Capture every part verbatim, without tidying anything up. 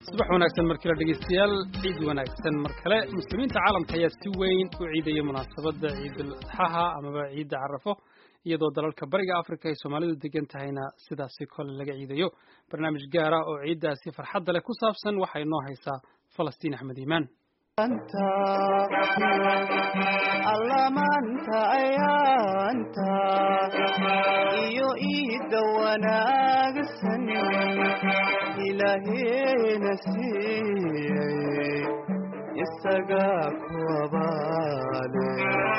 صباح wanaagsan markii la dhageystayaal ciid wanaagsan mar kale muslimiinta caalamka ayaa si weyn u ciidaya munaasabada ciidul adxaha amaba ciida carafo iyadoo dalalka bariga Afrika ay Soomaalidu degan tahayna sidaas kale laga ciidayo barnaamij gaar ah oo ciidaasi farxad leh ku saabsan waxa inoo haysaa Falastiin Axmed Iimaan anta allamanta ayanta iyo iida wanaagsan ilaahayna siiyay isaga kuwabaale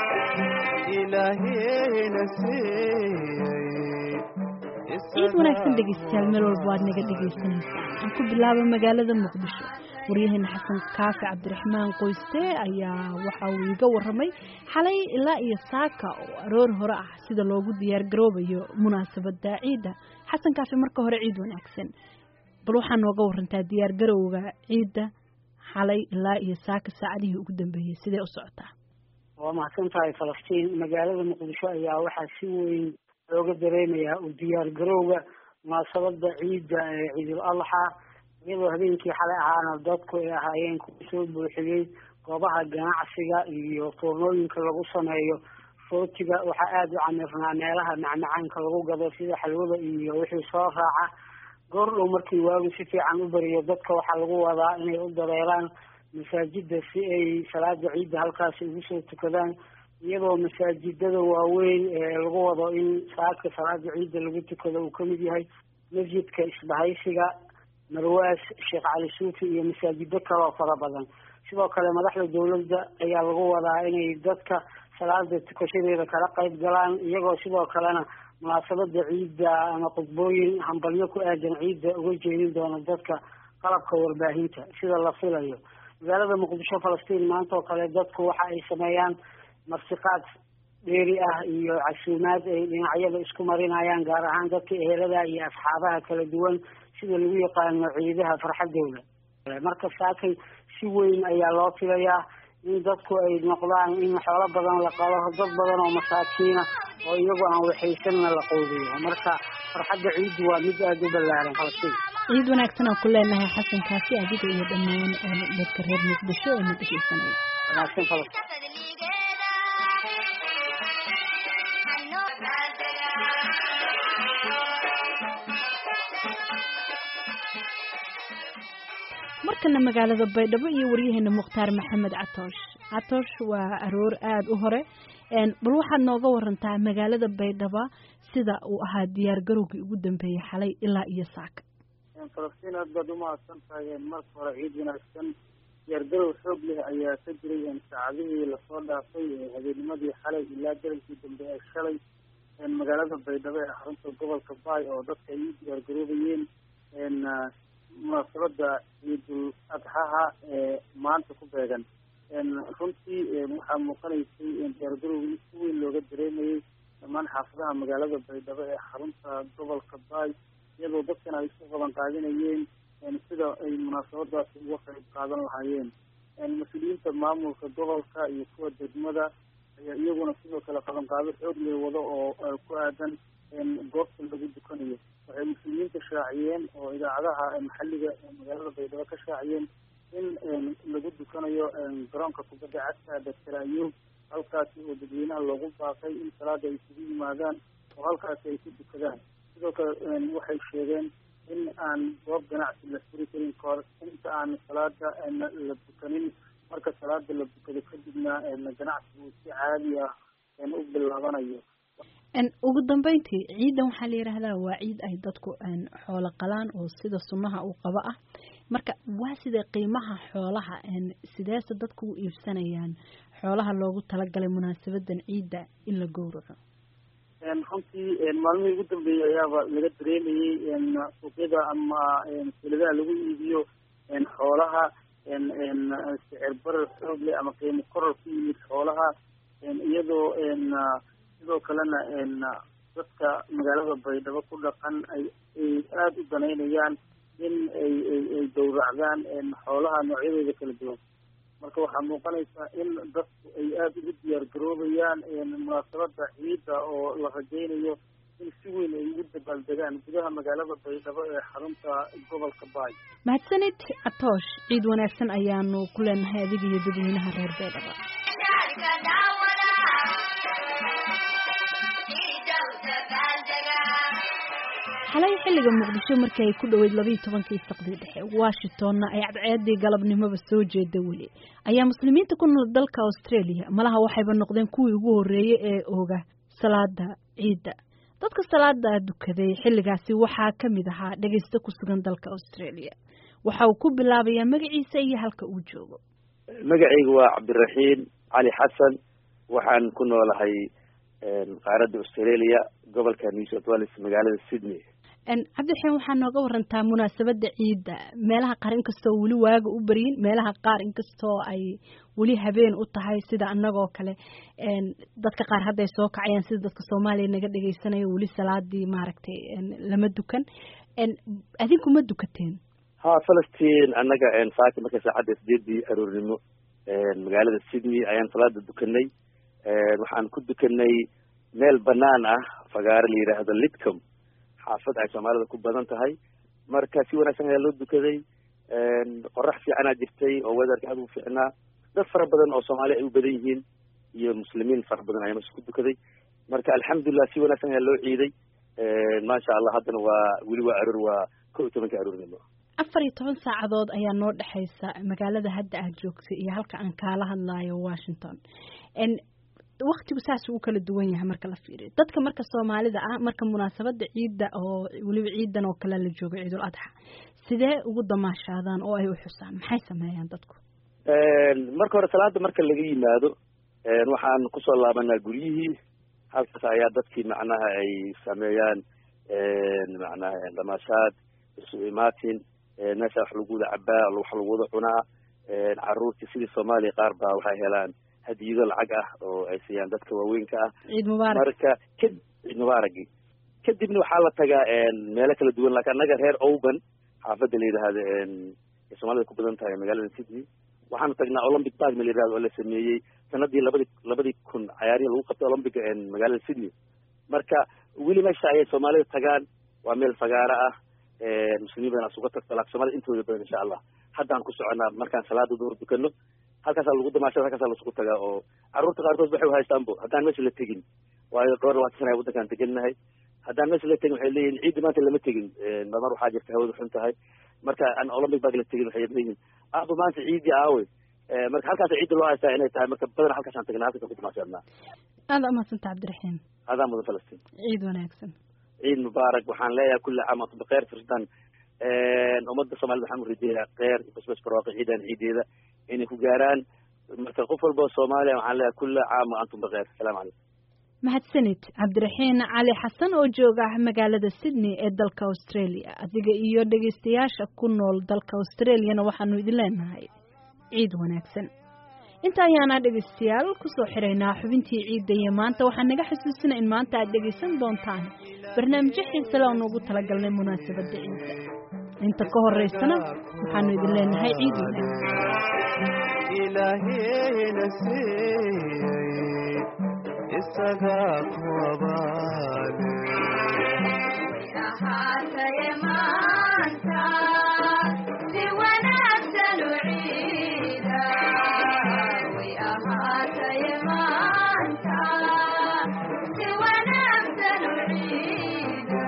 ilaahayna siiyay ciid wanaagsan dhegeystayaal meel walba waad naga dhegeysanaysaa aan ku bilaabo magaalada Muqdisho wariyaheenna xasan kaafi cabdiraxmaan qoyste ayaa waxa uu iga warramay xalay ilaa iyo saaka oo aroor hore ah sida loogu diyaar garoobayo munaasabada ciida xasan kaafi marka hore ciid wanaagsan bal waxaa nooga warantaa diyaar garowga ciida xalay ilaa iyo saaka saacadihii ugu dambeeyay sidee u socotaa waa mahadsan tahay Falastiin magaalada Muqdisho ayaa waxaa si weyn looga dareemayaa u diyaar garowga munaasabada ciida ee Ciidul Adha iyadoo habeenkii xalay ahaana dadku ay ahaayeen ku soo buuxiyay goobaha ganacsiga iyo foornooyinka lagu sameeyo footiga waxa aad u camirnaa meelaha macmacaanka lagu gado sida xalwada iyo wixii soo raaca goor dhow markii waagu si fiican u bariyo dadka waxaa lagu wadaa inay u dareeraan masaajida si ay salaada ciida halkaas ugu soo tukadaan iyadoo masaajidada waaweyn ee lagu wado in saaka salaada ciida lagu tukado uu kamid yahay masjidka isbahaysiga marwaas sheekh cali suufi iyo masaajido kale oo fara badan sidoo kale madaxda dawladda ayaa lagu wadaa inay dadka salaada tukashadeeda kala qayb galaan iyagoo sidoo kalena munaasabada ciida ama qudbooyin hambalyo ku aadan ciida uga jeedin doona dadka qalabka warbaahinta sida la filayo magaalada Muqdisho Falastiin maanta oo kale dadku waxa ay sameeyaan martiqaad dheeri ah iyo casuumaad ay dhinacyada isku marinayaan gaar ahaan dadka ehelada iyo asxaabaha kala duwan sida lagu yaqaano ciidaha farxadooda marka saakay si weyn ayaa loo filayaa in dadku ay noqdaan in xoolo badan la qalo dad badan oo masaakiina oo iyagu aan waxaysanna la qowdiyo marka farxadda ciidu waa mid aad u ballaaran Falastiin ciid wanaagsan oo ku leenahay xasan kaafi adiga iyo dhammaan dadka reer Muqdisho ee dhageysanaya wanaagsan Falastiin markana magaalada Baydhabo iyo wariyaheenna Mukhtaar Maxamed Catoosh Catoosh waa aroor aad u hore een bal waxaad nooga warantaa magaalada Baydhabo sida uu ahaa diyaar garowgii ugu dambeeyay xalay ilaa iyo saaka Falastiin aad baad u mahadsan tahay marka hore ciid wanaagsan diyaar garow xoog leh ayaa ka jiray saacadihii la soo dhaafay habeennimadii xalay ilaa galabkii dambe ee shalay magaalada Baydhabo ee xarunta gobolka Baay oo dadka ay diyaar garoobayeen een munaasabada ciidul adxaha ee maanta ku beegan een runtii waxaa muuqanaysay in diyaargarowgii si weyn looga dareemayay dhammaan xaafadaha magaalada Baydhabo ee xarunta gobolka Baay iyadoo dadkana ay isku qaban qaadinayeen sida ay munaasabadaasi uga qayb qaadan lahaayeen mas-uuliyiinta maamulka gobolka iyo kuwa degmada ayaa iyaguna sidoo kale qabanqaado xoog leh wado oo ku aadan goobta lagu dukanayo waxay mas-uuliyiinta shaaciyeen oo idaacadaha maxalliga magaalada Baydhabo ka shaaciyeen in lagu dukanayo garoonka kubadda cagta Doctor Ayuub halkaasi oo dadweynaha loogu baaqay in salaada ay isugu yimaadaan oo halkaasi ay ku dukadaan sidoo kale waxay sheegeen in aan goob ganacsi la furi karin kahor inta aan salaada la dukanin marka salaada la dukado kadibna ganacsigu si caadi ah u bilaabanayo ان ugu dambeyntii ciidan waxa la yiraahdaa waa ciid ay dadku aan xoolo qalaan oo sida sunnaha u qaba ah marka waa sida qiimaha xoolaha aan sidaas dadku u iibsanayaan xoolaha loogu talagalay munaasabadan ciida in la gowraco een runtii een maalmihii ugu dambeeyay ayaaba laga dareemayay een suuqyada ama een siladaha lagu iibiyo een xoolaha een een sicir barar xoog leh ama qiimo koror ku yimid xoolaha een iyadoo een sidoo kalena een dadka magaalada Baydhabo ku dhaqan ay aad u daneynayaan in ay ay dowracdaan een xoolaha noocyadooda kala duwan marka waxaa muuqanaysa in dadku ay aad ugu diyaar garoobayaan munaasabada ciida oo la rajaynayo in si weyn ay ugu dabaaldegaan gudaha magaalada baydhabo ee xarunta gobolka baay. mahadsanid atoosh, ciid wanaagsan ayaanu ku leenahay adiga iyo dadweynaha reer baydhabo. xalay xilliga muqdisho markii ay ku dhaweyd labiiyo tobankii saqdii dhexe washingtonna ay cadceedii galabnimoba soo jeeda weli ayaa muslimiinta ku nool dalka Australia malaha waxayba noqdeen kuwii ugu horeeyay ee ooga salaada ciida. dadka salaada dukaday xilligaasi waxaa ka mid ahaa dhageysta ku sugan dalka Australia. waxa uu ku bilaabayaa magaciisa iyo halka uu joogo. magacaygu waa Cabdiraxiin Cali Xasan, waxaan ku noolahay qaaradda Australia, gobolka New South Wales, magaalada Sydney. ان cabdiraxiin waxaa nooga warantaa munaasabada ciida, meelaha qaar inkastoo weli waaga u bariin, meelaha qaar inkastoo ay weli habeen u tahay sida annagoo kale, een dadka qaar hadda ay soo kacayaan sida dadka Soomaaliya naga dhageysanayo weli salaadii maaragtay lama dukan. een adinku ma dukateen? ha Falastiin annaga een saaki markay saacada sideedii aroornimo een magaalada Sydney ayaan salaada dukanay. een waxaan ku dukanay meel banaan ah, fagaare la yiraahdo Lidcombe, xaafad ay Soomaalida ku badan tahay. marka si wanaagsan ayaa loo dukaday, een qorax fiican ayaa jirtay oo weatherka aad u fiicnaa. dad fara badan oo Soomaali ay u badan yihiin iyo muslimiin fara badan ayaa meesha ku dukaday. marka alxamdulillah si wanaagsan ayaa loo ciiday. een ma sha Allah haddana waa weli waa aroor waa kow iyo tobanka aroornimo. afar iyo toban saacadood ayaa noo dhaxaysa magaalada hadda aad joogto iyo halka aan kaala hadlayo Washington. een waqtigu saas uu kala duwan yahay marka la fiiriyo. dadka marka Soomaalida ah marka munaasabada ciida oo waliba ciidan oo kala la joogo Ciidul Adha, sidee ugu damaashaadaan oo ay u xusaan, maxay sameeyaan dadku? een marka hore salaada marka laga yimaado een waxaan ku soo laabanaa guryihii, halkaas ayaa dadkii macnaha ay sameeyaan een macnaha damaashaad, isu imaatin, een meesha wax lagu wada cabaa, wax lagu wada cunaa. een carruurtii sidii Soomaaliya qaar baa waxay helaan hadiyado lacag ah oo ay siiyaan dadka waaweynka ah. ciid mubaarak. marka ciid mubaarak kadibna waxaa la tagaa een meelo kala duwan, laakiin annaga reer Oban xaafadda la yiraahdo een Soomaalida ku badan tahay magaalada Sydney, waxaan tagnaa Olympic Park la yiraahdo oo la sameeyay sanadii labadii labadii kun ciyaarihii lagu qabtay Olympic een magaalada Sydney. marka weli meesha ay Soomaalida tagaan waa meel fagaara ah, een muslimiinta isugu tagto, laakiin Soomaalida intooda badan insha Allah haddaan ku soconaa markaan salaada duhur dukano halkaas lagu damaasho, halkaas la isku tagaa oo carruurta qaarkood waxay haystaan bo haddaan meesha la tegin, waayo dhowr labaatan sano ay waddankaan teganahay, haddaan meesha la tegin waxay leeyihiin ciid maanta lama tegin. een mar waxaa jirta hawadu xun tahay, marka aan Olympic Park la tegin waxay leeyihiin aaba maanta ciidi aawe. ee marka halkaas ciid loo haystaa inay tahay, marka badan halkaas aan tagnaa, halkaas ku damaashanaa. aad amaasanta Cabdiraxiin. aadaan mudan Falastiin. ciid wanaagsan. ciid mubaarak. waxaan leeyahay kulli caam antum bikhair firsdan. een ummadda Soomaalida waxaan u rajaynayaa khayr iyo basbas barwaaqo ciidan ciideeda inay ku gaaraan. marka qof walba Soomaaliya waxaan leeyahay kulli caam antum bikhair. salaamu calaykum. mahadsanid Cabdiraxiin Cali Xasan oo jooga magaalada Sydney ee dalka Australia. adiga iyo dhageystayaasha ku nool dalka Australiana waxaanu idin leenahay ciid wanaagsan. inta ayaana dhageystayaal ku soo xireynaa xubintii ciidda iyo maanta waxaan naga xasuusinaa in maanta aad dhageysan doontaan barnaamijyo xiiso leh oo noogu talagalnay munaasabada ciidda. inta ka horeysana waxaanu idin leenahay ciid wanaagsan. ilaahayna siiyey isaga kuwabaale ahaataye maanta si wanaagsan u ciida, way ahaataye maanta si wanaagsan u ciida.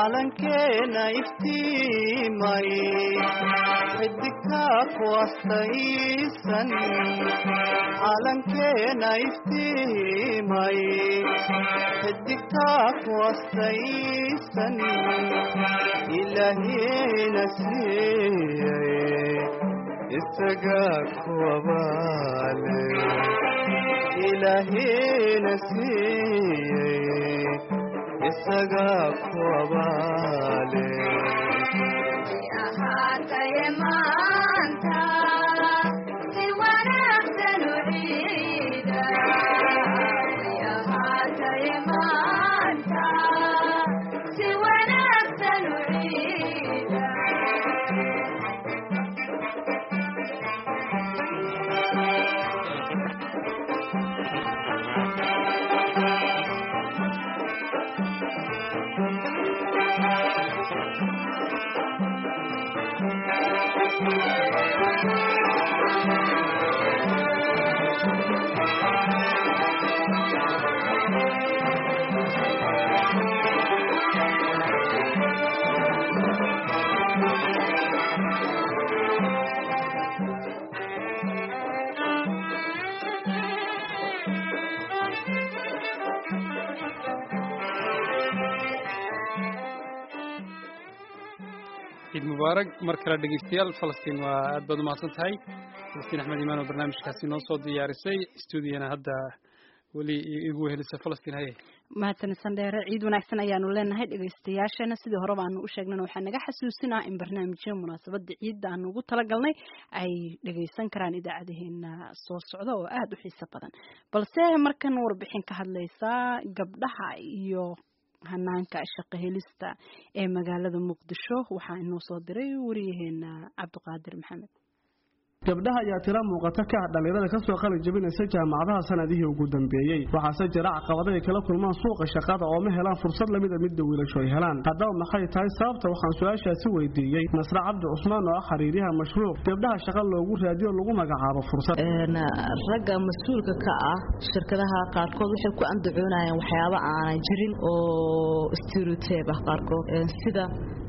calankeena iftiimay xidigtaa ku astaysan calankeena iftiimay xidigtaa ku astaysan ilaahiyena siiyey isagaa ku abaale ilaahiyena siiyey isagaa ku abaale ahaataye maanta si wanaagsan u ciida way ahaataye maanta si wanaagsan u ciida ciid mubaarak mar kale dhegeystayaal falastiin waa aad baad umahadsan tahay falastiin axmed imaan oo barnaamijkaasi noo soo diyaarisay stuudiyana hadda weli igu wehelisa falastiin haye mahadsan sandheere ciid wanaagsan ayaanu leenahay dhegeystayaashana sidii horeba aanu u sheegnana waxaa naga xasuusinaa in barnaamijyo munaasabada ciidda aanu ugu talagalnay ay dhegeysan karaan idaacadaheena soo socda oo aada u xiiso badan balse markan warbixin ka hadlaysa gabdhaha iyo hanaanka shaqo helista ee magaalada muqdisho waxaa inoo soo diray wariyaheena cabdiqaadir maxamed gabdhaha ayaa tira muuqata ka dhalinyarada ka soo qalin jabinaysa jaamacadaha sanadihii ugu dambeeyay waxaase jira caqabado ay kala kulmaan suuqa shaqada oo ma helaan fursad lamid ah midda wiilashu ay helaan haddaba maxay tahay sababta waxaan su-aashaasi weydiiyey nasra cabdi cusmaan oo ah xiriiryaha mashruuc gabdhaha shaqa loogu raadiyo lagu magacaabo fursad ragga mas-uulka ka ah shirkadaha qaarkood waxay ku andacoonayaan waxyaabo aanan jirin oo stereotype ah qaarkood sida